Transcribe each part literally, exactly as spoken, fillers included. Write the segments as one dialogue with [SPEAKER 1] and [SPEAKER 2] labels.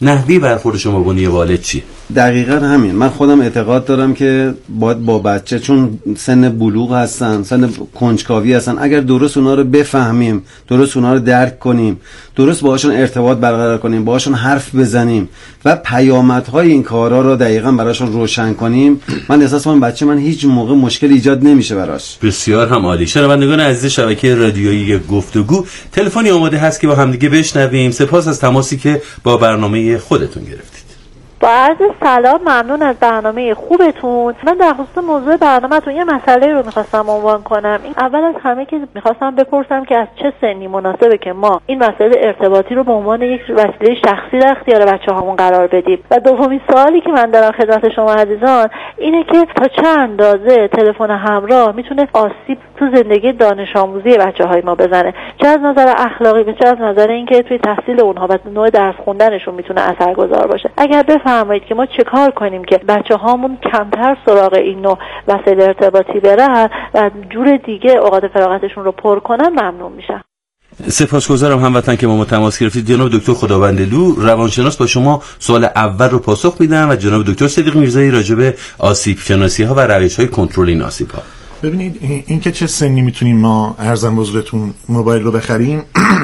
[SPEAKER 1] نحوی برخورد شما با عنوان والد چی؟
[SPEAKER 2] دقیقاً همین. من خودم اعتقاد دارم که باید با بچه، چون سن بلوغ هستن، سن کنجکاوی هستن، اگر درست اونا رو بفهمیم، درست اونا رو درک کنیم، درست باهاشون ارتباط برقرار کنیم، باهاشون حرف بزنیم و پیامدهای این کارا رو دقیقاً براشون روشن کنیم، من احساس می‌کنم بچه من هیچ موقع مشکل ایجاد نمیشه براش.
[SPEAKER 1] بسیار هم عالی. شنوندگان عزیز شبکه رادیویی گفتگو، تلفنی آماده هست که با همدیگه بشنویم. سپاس از تماسی که با برنامه خودتون گرفتید.
[SPEAKER 3] با عرض سلام، ممنون از برنامه خوبتون. من در خصوص موضوع برنامه‌تون یه مسئله رو می‌خواستم عنوان کنم. این اول از همه که می‌خواستم بپرسم که از چه سنی مناسبه که ما این مسئله ارتباطی رو به عنوان یک وسیله شخصی در اختیار بچه‌هامون قرار بدیم. و دومین سوالی که من دارم خدمت شما عزیزان اینه که تا چه اندازه تلفن همراه میتونه آسیب تو زندگی دانش آموزی بچه‌های ما بزنه، چه از نظر اخلاقی و چه از نظر اینکه توی تحصیل اونها و نوع درس خوندنشون میتونه اثرگذار باشه. اگر بفرمایید که ما چه کار کنیم که بچه‌هامون کمتر سراغ این نوع وسایل ارتباطی برن و جور دیگه اوقات فراغتشون رو پر کنن، ممنون میشم.
[SPEAKER 1] سپاسگزارم هموطن که با ما تماس گرفتید. جناب دکتر خداوندلو روانشناس با شما سوال اول رو پاسخ میدن و جناب دکتر صدیق میرزایی راجع به آسیب شناسی ها و روش های کنترل این آسیب ها.
[SPEAKER 4] ببینید این که چه سنی میتونیم ما ارزم بزرگتون موبایل رو بخریم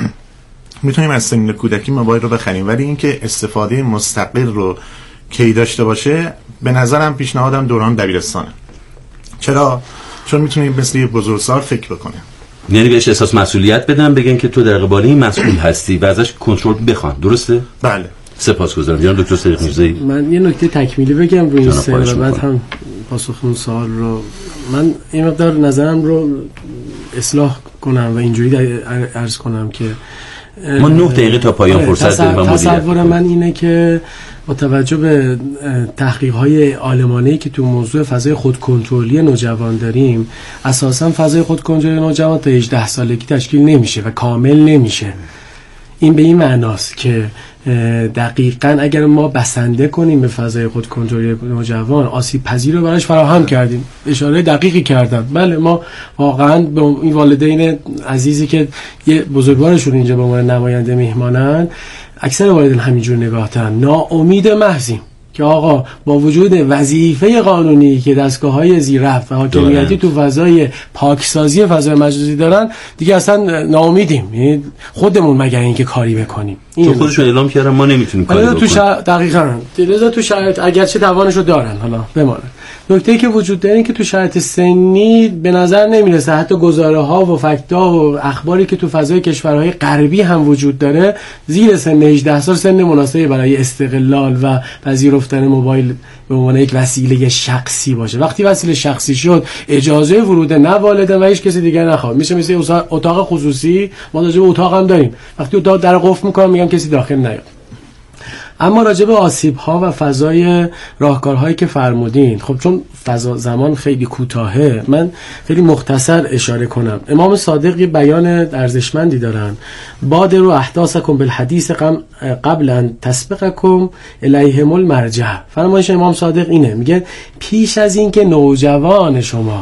[SPEAKER 4] میتونیم از سن کودکی موبایل رو بخریم، ولی اینکه استفاده مستقل رو کی داشته باشه به نظرم پیشنهادم دوران دبیرستانه. چرا؟ چون میتونیم مثل یه بزرگسال فکر بکنه،
[SPEAKER 1] یعنی بهش احساس مسئولیت بدن، بگن که تو در قبال این مسئول هستی و ازش کنترل بخوان. درسته؟
[SPEAKER 4] بله.
[SPEAKER 1] سپاسگزارم. جناب دکتر صدیق میرزایی.
[SPEAKER 5] من یه نکته تکمیلی بگم روی این سر و بعد هم پاسخ اون سوال رو من این مقدار نظرم رو اصلاح کنم و اینجوری عرض کنم که
[SPEAKER 1] ما نه دقیقه تا پایان فرصت داریم و مدیریت.
[SPEAKER 5] تصور من اینه که با توجه به تحقیق‌های عالمانه‌ای که تو موضوع فضای خودکنترلی نوجوان داریم، اساساً فضای خودکنترلی نوجوان تا هجده سالگی تشکیل نمیشه و کامل نمیشه. این به این معناست که دقیقاً اگر ما بسنده کنیم به فضای خودکنترلی نوجوان، آسیب پذیر رو براش فراهم کردیم. اشاره دقیقی کردن. بله، ما واقعاً به این والدین عزیزی که یه بزرگوارشون اینجا به عنوان نماینده میهمانن، اکثر والدین همینجور نگاه دارن، ناامید محضیم که آقا با وجود وظیفه قانونی که دستگاه‌های زیررفت و حاکمیتی تو فضای پاکسازی فضای مجازی دارن، دیگه اصلا ناامیدیم. یعنی خودمون مگر اینکه کاری بکنیم.
[SPEAKER 1] تو خودشون اعلام کردن ما نمیتونیم کاری بکنیم. تو
[SPEAKER 5] شر... دقیقاً لذا تو شرایط اگرچه توانشو دارن حالا بمانه. نکته‌ای که وجود داره این که تو شرایط سنی به نظر نمیرسه حتی گزاره‌ها و فکت‌ها و اخباری که تو فضای کشورهای غربی هم وجود داره، زیر سن هجده سال سن مناسبی برای استقلال و پذیرفتن موبایل به عنوان یک وسیله شخصی باشه. وقتی وسیله شخصی شد، اجازه ورود نه والدین و هیچ کسی دیگه نخواد. میشه مثل اتاق خصوصی، ما راجع به اتاق هم داریم. وقتی اتاق در قفل می‌کنم میگم کسی داخل نیاد. اما راجع به آسیب‌ها و فضای راهکارهایی که فرمودین، خب چون فضا زمان خیلی کوتاهه، من خیلی مختصر اشاره کنم. امام صادق یه بیان ارزشمندی دارن: بادروا احداثکم بالحدیث قبل ان تسبقکم الیهم المرجع. فرمایش امام صادق اینه، میگه پیش از این که نوجوان شما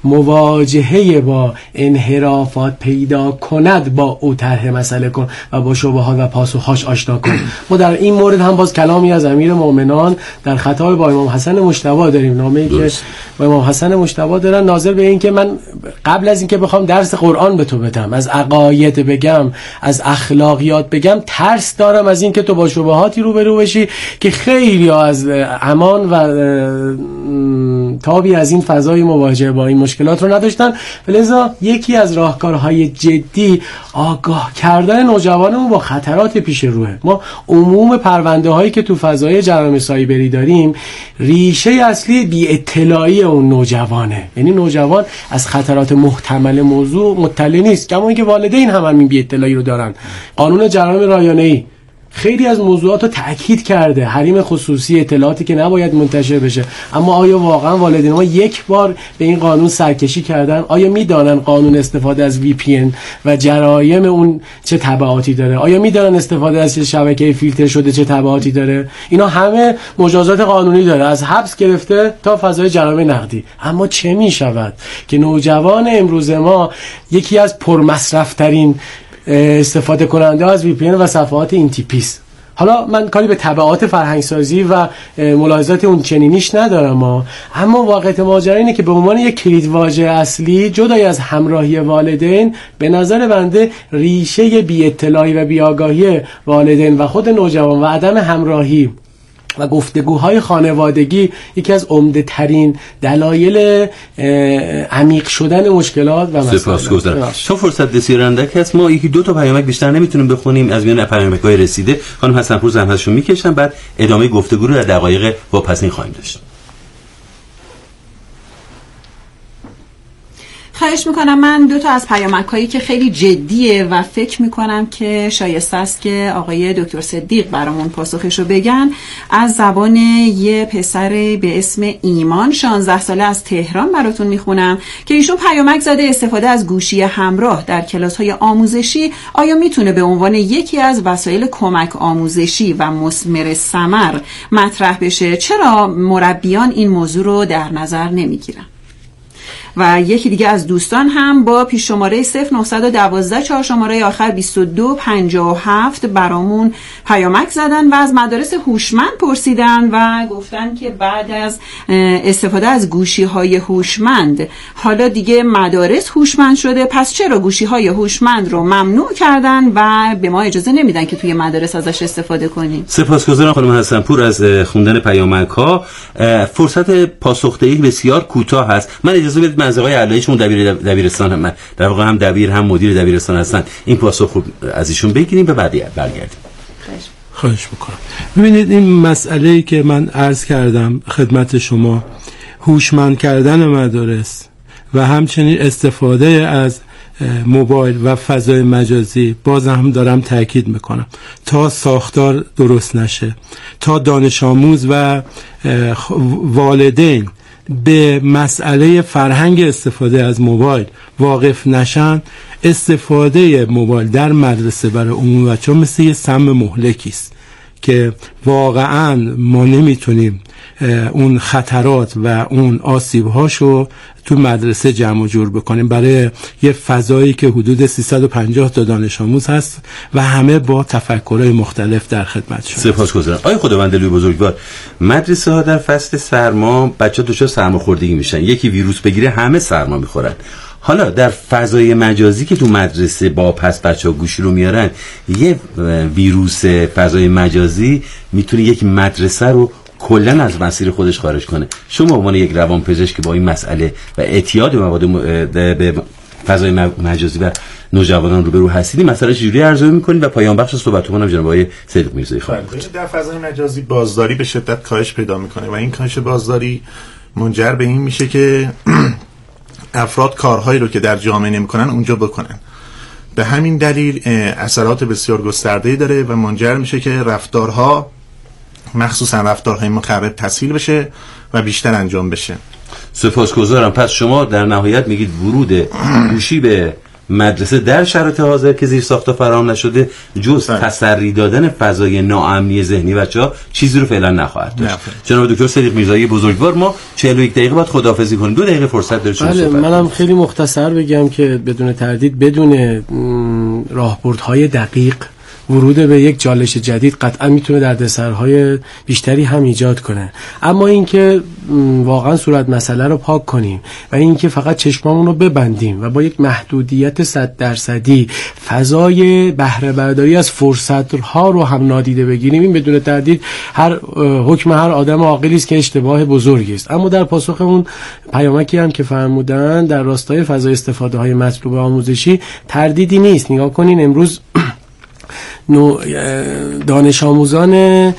[SPEAKER 5] مواجهه با انحرافات پیدا کند، با او طرح مسئله کن و با شبهات و پاسخهاش آشنا کن. ما در این مورد هم باز کلامی از امیر مومنان در خطاب با امام حسن مجتبی داریم، نامه‌ای که با امام حسن مجتبی دارن ناظر به این که من قبل از اینکه بخوام درس قرآن به تو بدم، از عقاید بگم، از اخلاقیات بگم، ترس دارم از اینکه تو با شبهاتی روبرو بشی که خیلی از امان و تابی از این فضای مواجهه با این مشکلات رو نداشتن. لذا یکی از راهکارهای جدی آگاه کردن نوجوانمون با خطرات پیش روه. ما عموم پرونده هایی که تو فضای جرایم سایبری داریم، ریشه اصلی بی اطلاعی اون نوجوانه. یعنی نوجوان از خطرات محتمل موضوع مطلع نیست، کما اینکه والدین هم همین بی اطلاعی رو دارن. قانون جرایم رایانه‌ای خیلی از موضوعات رو تأکید کرده، حریم خصوصی، اطلاعاتی که نباید منتشر بشه. اما آیا واقعا والدین ما یک بار به این قانون سرکشی کردن؟ آیا میدانن قانون استفاده از وی پی ان و جرایم اون چه تبعاتی داره؟ آیا میدانن استفاده از شبکه فیلتر شده چه تبعاتی داره؟ اینا همه مجازات قانونی داره، از حبس گرفته تا فضای جرایم نقدی. اما چه میشود که نوجوان امروز ما یکی از پرمصرف ترین استفاده کننده از وی پی ان و صفحات این تیپیست؟ حالا من کاری به تبعات فرهنگسازی و ملاحظات اون چنینیش ندارم ها. اما واقعیت ماجرا اینه که به عنوان یک کلیدواژه اصلی جدای از همراهی والدین، به نظر بنده ریشه بی اطلاعی و بی آگاهی والدین و خود نوجوان و عدم همراهی و گفتگوهای خانوادگی یکی از عمده ترین دلایل عمیق شدن مشکلات و مسائل.
[SPEAKER 1] سپاسگزارم. چون فرصت بسیار اندک است، ما یکی دو تا پیامک بیشتر نمیتونیم بخونیم. از میان پیامک‌های رسیده خانم حسن‌پور زحمتشون میکشن، بعد ادامه گفتگو رو در دقایق واپسین خواهیم داشت.
[SPEAKER 6] خواهش میکنم. من دو تا از پیامک هایی که خیلی جدیه و فکر میکنم که شایسته است که آقای دکتر صدیق برامون پاسخشو بگن، از زبان یه پسر به اسم ایمان شانزده ساله از تهران براتون میخونم که ایشون پیامک زده استفاده از گوشی همراه در کلاس های آموزشی آیا میتونه به عنوان یکی از وسایل کمک آموزشی و مثمر ثمر مطرح بشه؟ چرا مربیان این موضوع رو در نظر نمیگیرن؟ و یکی دیگه از دوستان هم با پیش شماره صفر نه یک دو چهار شماره آخر بیست و دو پنجاه و هفت برامون پیامک زدن و از مدارس هوشمند پرسیدن و گفتن که بعد از استفاده از گوشی های هوشمند حالا دیگه مدارس هوشمند شده، پس چرا گوشی های هوشمند رو ممنوع کردن و به ما اجازه نمیدن که توی مدارس ازش استفاده کنیم؟
[SPEAKER 1] سپاسگزارم خانم حسن‌پور از خوندن پیامک ها. فرصت پاسخدهی بسیار کوتاه هست. من اجازه بدید از آقای علایی چون دبیر دبیرستان هم در واقع هم دبیر هم مدیر دبیرستان هستن این پاسخ خوب از ایشون بگیریم و بعد برگردیم.
[SPEAKER 7] خواهش میکنم. ببینید این مسئله‌ای که من عرض کردم خدمت شما، هوشمند کردن مدارس و همچنین استفاده از موبایل و فضای مجازی، باز هم دارم تاکید میکنم، تا ساختار درست نشه، تا دانش آموز و والدین به مسئله فرهنگ استفاده از موبایل واقف نشن، استفاده موبایل در مدرسه برای عموم بچه ها مثل یه سم مهلکی است که واقعا ما نمیتونیم اون خطرات و اون آسیب‌هاشو تو مدرسه جمع و جور بکنیم برای یه فضایی که حدود سیصد و پنجاه تا دانش آموز هست و همه با تفکرهای مختلف در خدمتشون.
[SPEAKER 1] سپاسگزارم. آقای خداوندلوی بزرگوار، مدرسه ها در فصل سرما بچه‌ها دچار سرماخوردگی میشن، یکی ویروس بگیره همه سرما میخورن. حالا در فضای مجازی که تو مدرسه با پس بچه‌ها گوشی رو میارن، یه ویروس فضای مجازی میتونه یک مدرسه رو کلن از مسیر خودش خارج کنه. شما به عنوان یک روانپزشک با این مسئله و اعتیاد مواد به فضای مجازی و نوجوانان روبرو هستید، مسئله چجوری ارزیابی می‌کنید و پایان بخش صحبتتون هم جناب آقای صدیق میرزایی خواهیم کرد.
[SPEAKER 4] در فضای مجازی بازداری به شدت کاهش پیدا میکنه و این کاهش بازداری منجر به این میشه که افراد کارهایی رو که در جامعه نمی‌کنن اونجا بکنن. به همین دلیل اثرات بسیار گسترده‌ای داره و منجر میشه که رفتارها، مخصوصا رفتارهای مخرب، تسهیل بشه و بیشتر انجام بشه.
[SPEAKER 1] سپاسگزارم. پس شما در نهایت میگید ورود گوشی به مدرسه در شرایط حاضر که زیر ساختا فراهم نشده جز تسری دادن فضای ناامنی ذهنی بچه‌ها چیزی رو فعلا نخواهد داشت. جناب دکتر صدیق میرزایی بزرگوار، ما چهل و یک دقیقه بعد خداحافظی کنیم، دو دقیقه فرصت دارید شما صحبت.
[SPEAKER 5] منم خیلی مختصر بگم که بدون تردید بدون راهبردهای دقیق ورود به یک چالش جدید قطعا میتونه دردسرهای بیشتری هم ایجاد کنه. اما اینکه واقعا صورت مسئله رو پاک کنیم و اینکه فقط چشمامون رو ببندیم و با یک محدودیت صد درصدی فضای بهره برداری از فرصت‌ها رو هم نادیده بگیریم، این بدون تردید هر حکم هر آدم عاقلی است که اشتباه بزرگی است. اما در پاسخ اون پیامکی هم که فرمودن در راستای فضای استفاده های مطلوب آموزشی تردیدی نیست. نگاه کنین امروز نو دانش آموزان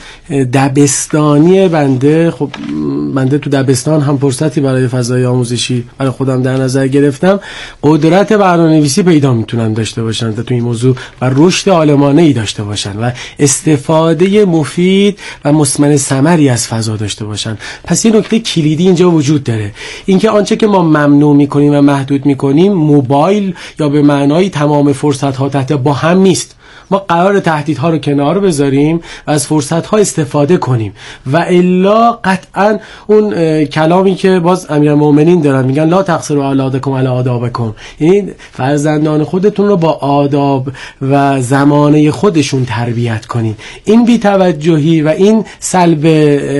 [SPEAKER 5] دبستانی بنده، خب بنده تو دبستان هم فرصتی برای فضای آموزشی برای خودم در نظر گرفتم، قدرت برنامه‌نویسی پیدا میتونن داشته باشن تا تو این موضوع و رشد عالمانه‌ای داشته باشن و استفاده مفید و مثمر ثمری از فضا داشته باشن. پس یه نکته کلیدی اینجا وجود داره، اینکه آنچه که ما ممنوع میکنیم و محدود میکنیم موبایل یا به معنای تمام فرصت‌ها تحت با هم نیست. ما قرار تهدیدها رو کنار بذاریم و از فرصت‌ها استفاده کنیم و الا قطعا اون کلامی که باز امیرالمومنین دارن میگن لا تقصروا اولادکم علی آدابکم، یعنی فرزندان خودتون رو با آداب و زمانه خودشون تربیت کنین. این بی‌توجهی و این سلب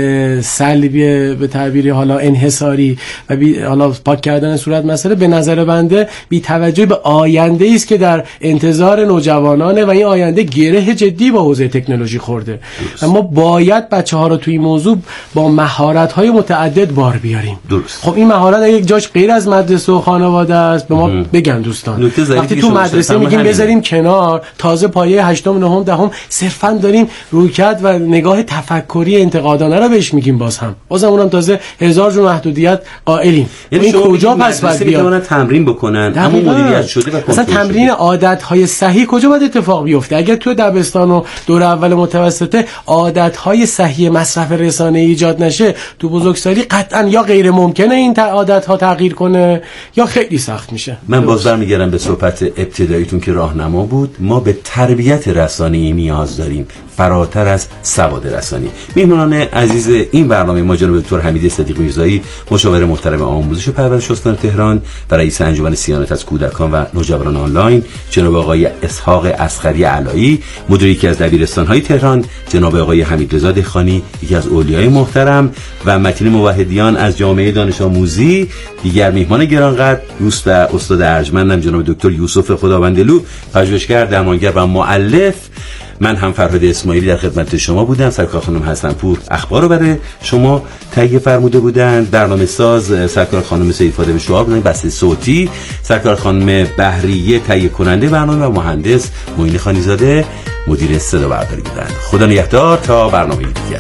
[SPEAKER 5] سلبی به تعبیری حالا انحصاری و بی حالا پاک کردن صورت مسئله به نظر بنده بی‌توجهی به آینده است که در انتظار نوجوانانه و این آینده گره جدی با حوزه تکنولوژی خورده. اما باید بچه‌ها رو توی این موضوع با مهارت‌های متعدد بار بیاریم.
[SPEAKER 1] درست.
[SPEAKER 5] خب این مهارت یک جاش غیر از مدرسه و خانواده است، به ما ام. بگن دوستان. وقتی تو مدرسه میگیم بذاریم کنار، تازه پایه هشتم نهم دهم صرفاً داریم رویکرد و نگاه تفکری انتقادانه رو بهش میگیم، باز هم بازم اونم تازه هزار جور محدودیت قائلیم.
[SPEAKER 1] یعنی
[SPEAKER 5] این کجا پس باید بیاد
[SPEAKER 1] تمرین بکنن اما مدیریت شده و
[SPEAKER 5] اصلا تمرین عادت‌های صحیح کجا باید اتفاق بیفته؟ اگر تو دبستان و دور اول متوسطه عادت‌های صحیح مصرف رسانه ایجاد نشه، تو بزرگسالی قطعاً یا غیر ممکنه این عادت‌ها تغییر کنه یا خیلی سخت میشه.
[SPEAKER 1] من باز برمیگردم به صحبت ابتداییتون که راهنما بود. ما به تربیت رسانه‌ای نیاز داریم فراتر از سواد رسانی. میهمانان عزیز این برنامه ما جناب دکتر حمید صدیق میرزایی، مشاور محترم آموزش و پرورش استان تهران و رئیس انجمن صیانت از کودکان و نوجوانان آنلاین، جناب آقای اسحاق اصغری علایی، مدیر یکی از دبیرستان‌های تهران، جناب آقای حمیدرضا دهخانی، یکی از اولیای محترم، و متین موحدیان از جامعه دانش آموزی. دیگر میهمان گرانقدر دوست و استاد ارجمندم جناب دکتر یوسف خداوندلو، پژوهشگر، درمانگر و مؤلف. من هم فرهاد اسماعیلی در خدمت شما بودم. سرکار خانم حسنپور اخبار رو برای شما تهیه فرموده بودند. برنامه ساز سرکار خانم سید فاطمه شعار بودند، بسته صوتی سرکار خانم بهریه، تهیه کننده برنامه، و مهندس معین خانیزاده مدیر صدا برداری بودند. خدا نگهدار تا برنامه دیگر.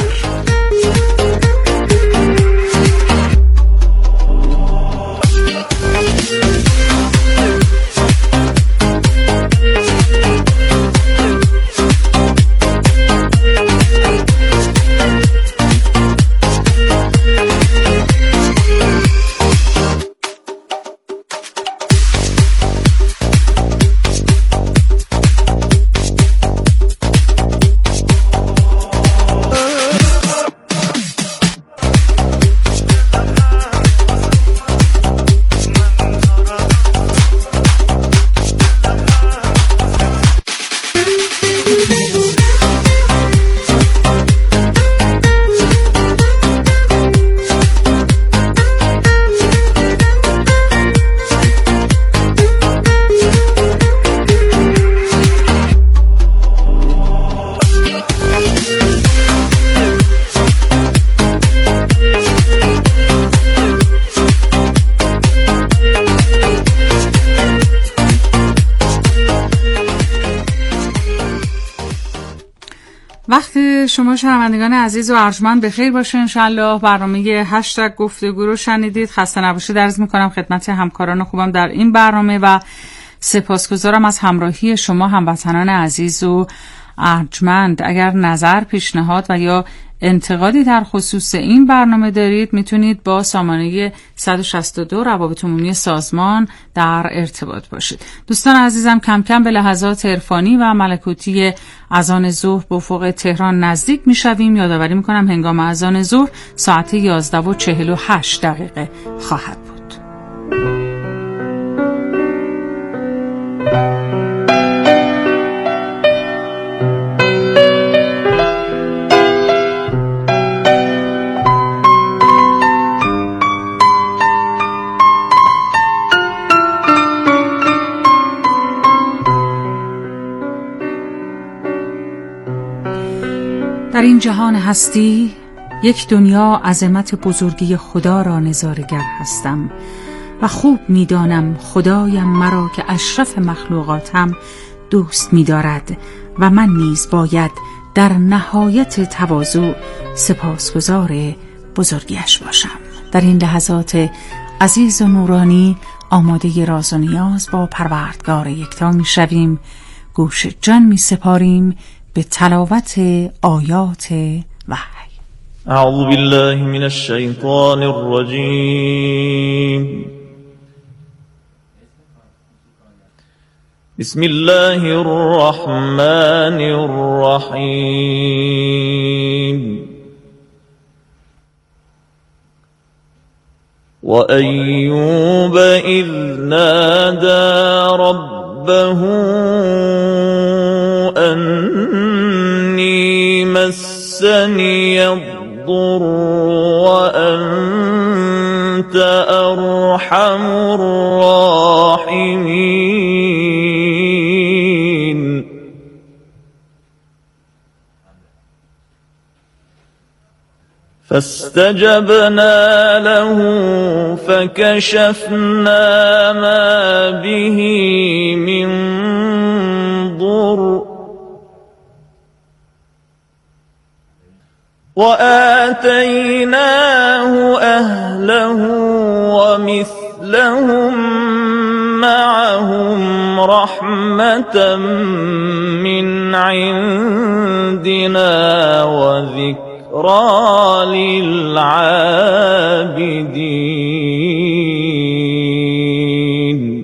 [SPEAKER 8] وقت شما شنوندگان عزیز و ارجمند بخیر باشه. انشالله برنامه هشتگ گفتگو رو شنیدید. خسته نباشید عرض میکنم خدمت همکاران خوبم در این برنامه و سپاسگزارم از همراهی شما هموطنان عزیز و ارجمند. اگر نظر، پیشنهاد و یا انتقادی در خصوص این برنامه دارید میتونید با سامانه صد و شصت و دو روابط عمومی سازمان در ارتباط باشید. دوستان عزیزم، کم کم به لحظات عرفانی و ملکوتی اذان ظهر به افق تهران نزدیک میشویم. یادآوری میکنم هنگام اذان ظهر ساعت یازده و چهل و هشت دقیقه خواهد بود. در این جهان هستی یک دنیا عظمت بزرگی خدا را نظاره‌گر هستم و خوب می‌دانم خدایم مرا که اشرف مخلوقاتم دوست می‌دارد و من نیز باید در نهایت تواضع سپاسگزار بزرگیش باشم. در این لحظات عزیز و نورانی آماده راز و نیاز با پروردگار یکتا می‌شویم، گوش جان می‌سپاریم به تلاوت آیات وحی.
[SPEAKER 9] اعوذ بالله من الشیطان الرجیم. بسم الله الرحمن الرحيم وأيوب إذ نادى ربه أني مسني الضر وأنت أرحم الراحمين فاستجبنا له فكشفنا ما به من ضر وآتيناه أهله ومثلهم معهم رحمة من عندنا وذكر للعابدين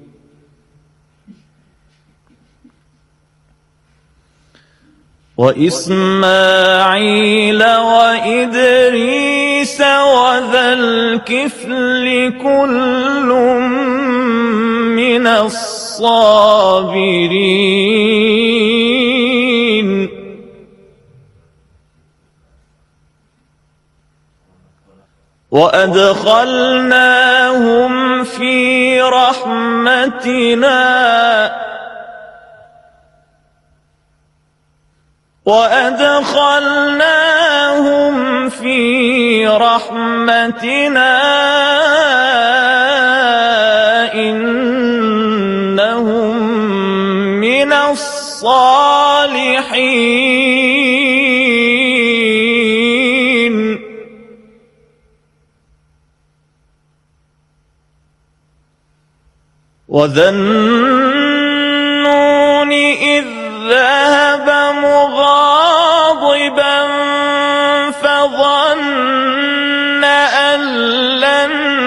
[SPEAKER 9] وإسماعيل وإدريس وذا الكفل كل من الصابرين وأدخلناهم في رحمتنا وأدخلناهم في رحمتنا إنهم من الصالحين وذا النون إذ ذهب مغاضبا فظن أن لن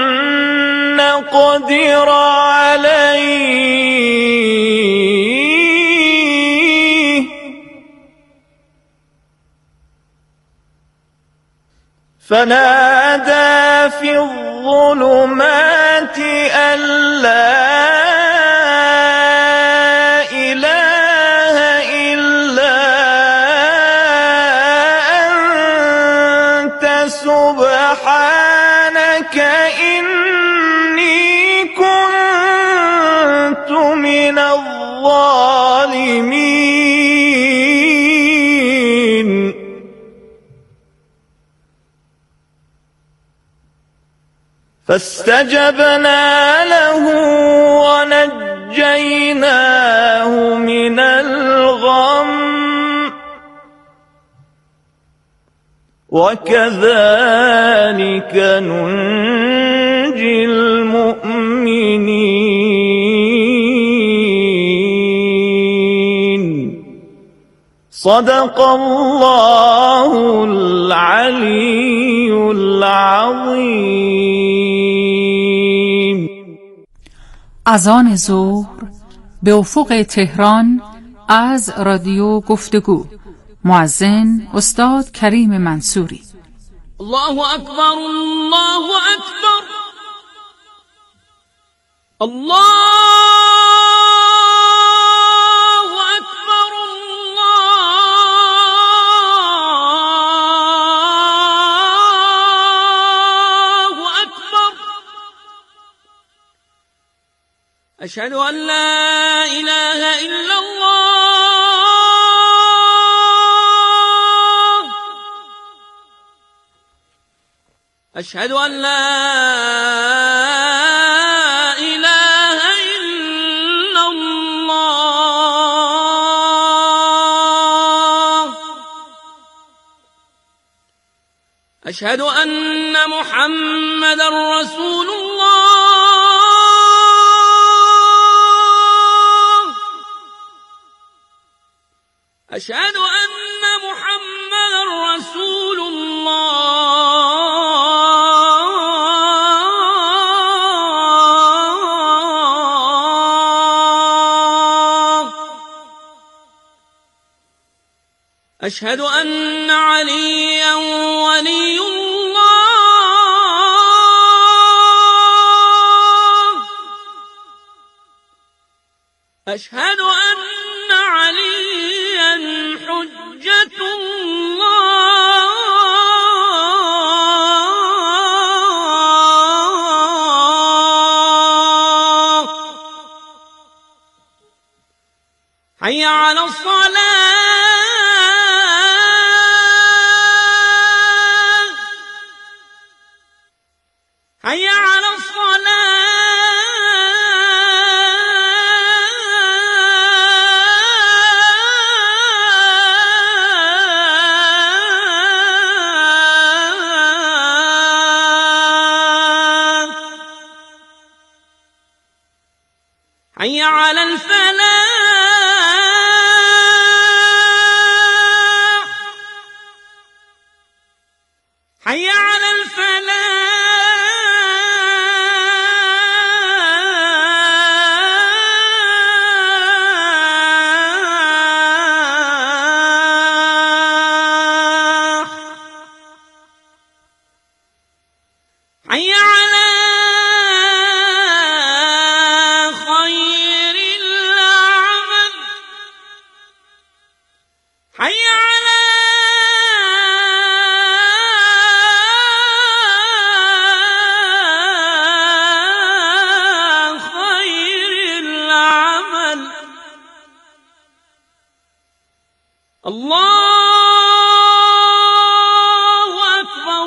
[SPEAKER 9] نقدر عليه فنادى في الظلمات أن لا سبحانك إني كنت من الظالمين فاستجبنا له ونجيناه من الغم وكذلك ننجي المؤمنين صدق الله العلي العظيم.
[SPEAKER 8] اذان ظهر به افق تهران از رادیو گفتگو. مؤذن استاد کریم منصوری.
[SPEAKER 10] الله اکبر الله اکبر الله اکبر الله اکبر اشهد ان لا اله الا الله أشهد أن لا إله إلا الله أشهد أن محمدا رسول الله أشهد أن محمدا رسول الله أشهد أن عليا ولي الله أشهد أن عليا حجة الله حي على الصلاة حي على الصلاة حي على الفلاح حي على الفلاح حي على خير العمل حي على خير العمل الله أكبر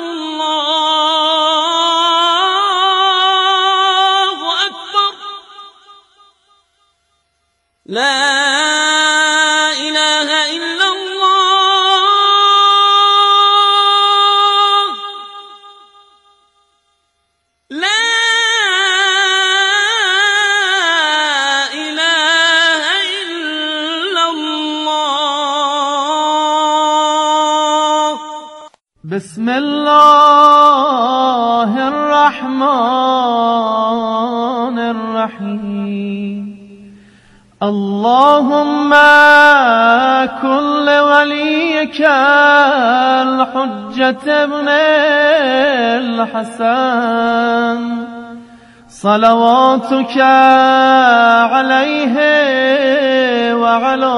[SPEAKER 10] الله أكبر لا إله إلا الله لا إله إلا الله
[SPEAKER 9] بسم الله الرحمن الرحيم اللهم كن لوليك الحجة ابن الحسن صلواتك عليه وعلى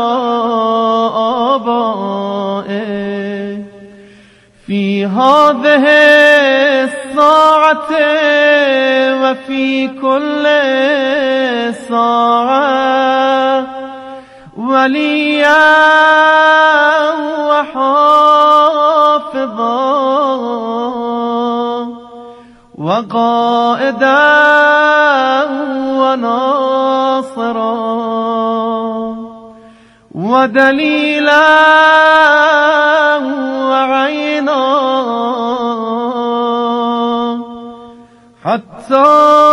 [SPEAKER 9] آبائه في هذه الساعة وفي كل ساعة وليا وحافظا وقائدا وناصرا ودليلا وعينا حتى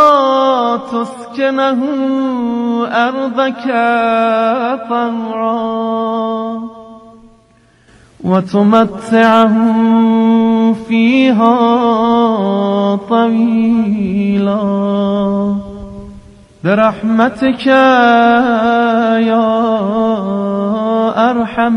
[SPEAKER 9] تسكنه أرضك طوعا وتمتعه فيها طويلا برحمتك يا أرحم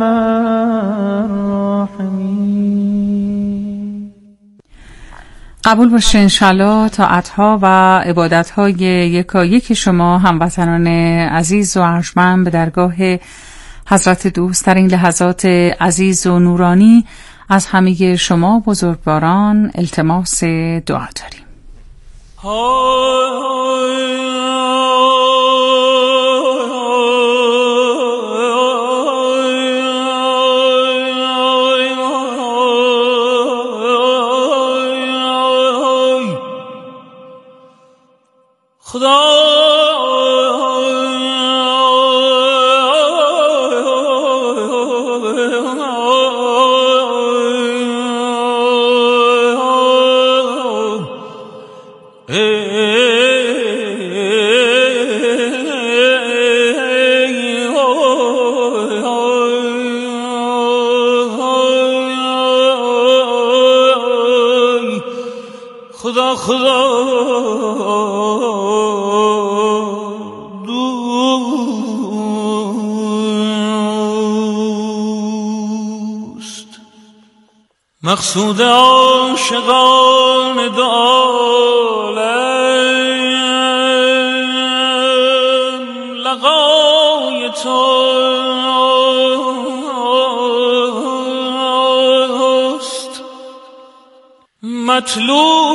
[SPEAKER 9] الراحمين.
[SPEAKER 8] قبول باشه انشالله طاعتها و عبادتهای یکایک شما هموطنان عزیز و ارجمند به درگاه حضرت دوست در این لحظات عزیز و نورانی از همه شما بزرگواران التماس دعا داریم.
[SPEAKER 10] خدا خدا خدا دو مقصود عاشقان دو عالم لقای توست، مطلوب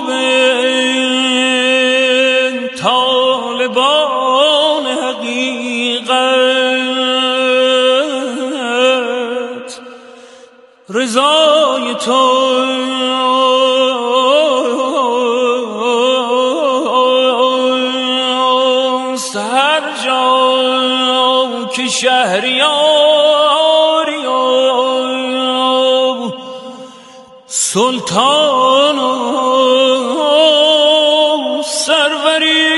[SPEAKER 10] طالبان حقیقت رضای توست. هر جا که شهریاری و سلطان و سروری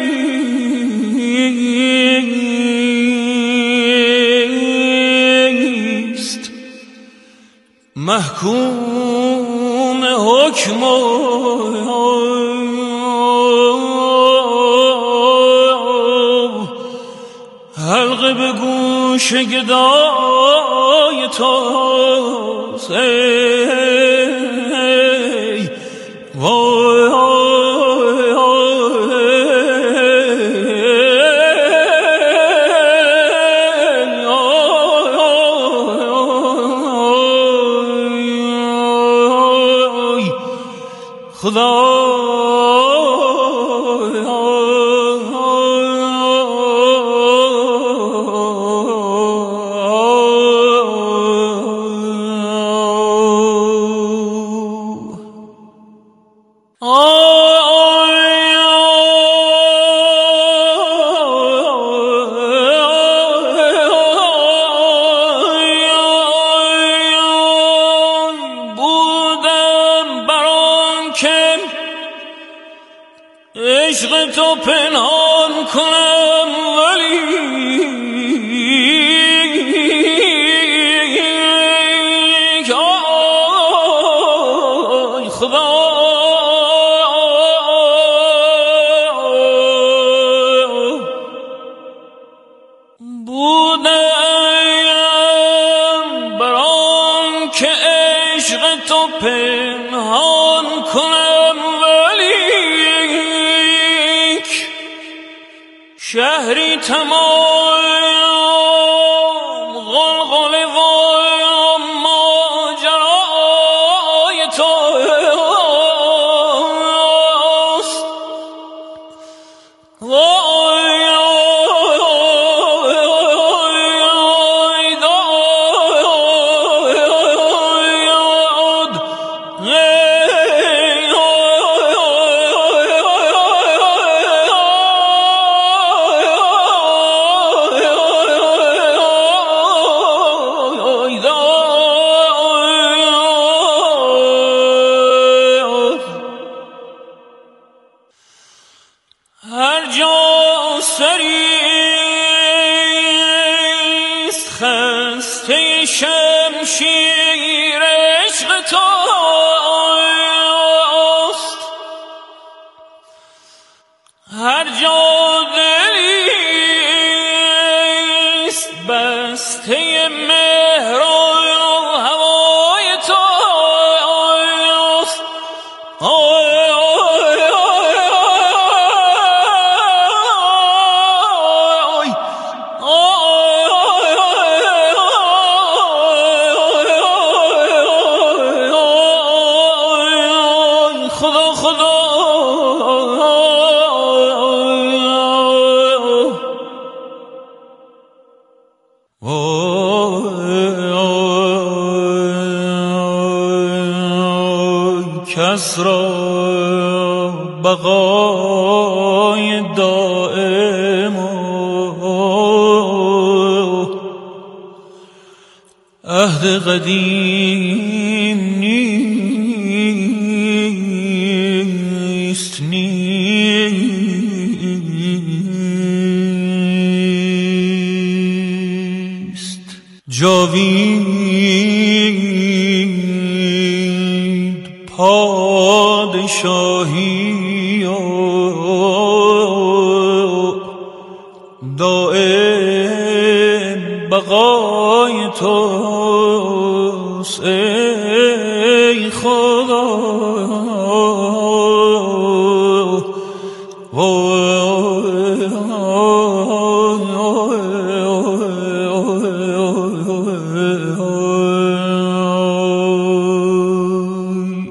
[SPEAKER 10] است، محکوم حکم و حلقه به گوش گدای توست. ای وای خدا عشق تو پنهان کنم ولی آی خدا بودم بران که عشق تو پنهان کنم ولی شهری تمام غلغله و ماجرای توست. وای هر جا سریست خسته شمشیر عشق توست، هر جا دلیست بسته مهر و هوای توست. خدا خدا کس را بقای دائم عهد قدیم نیست نیست جاوید پادشاهی و دائم بقای توست ای Oh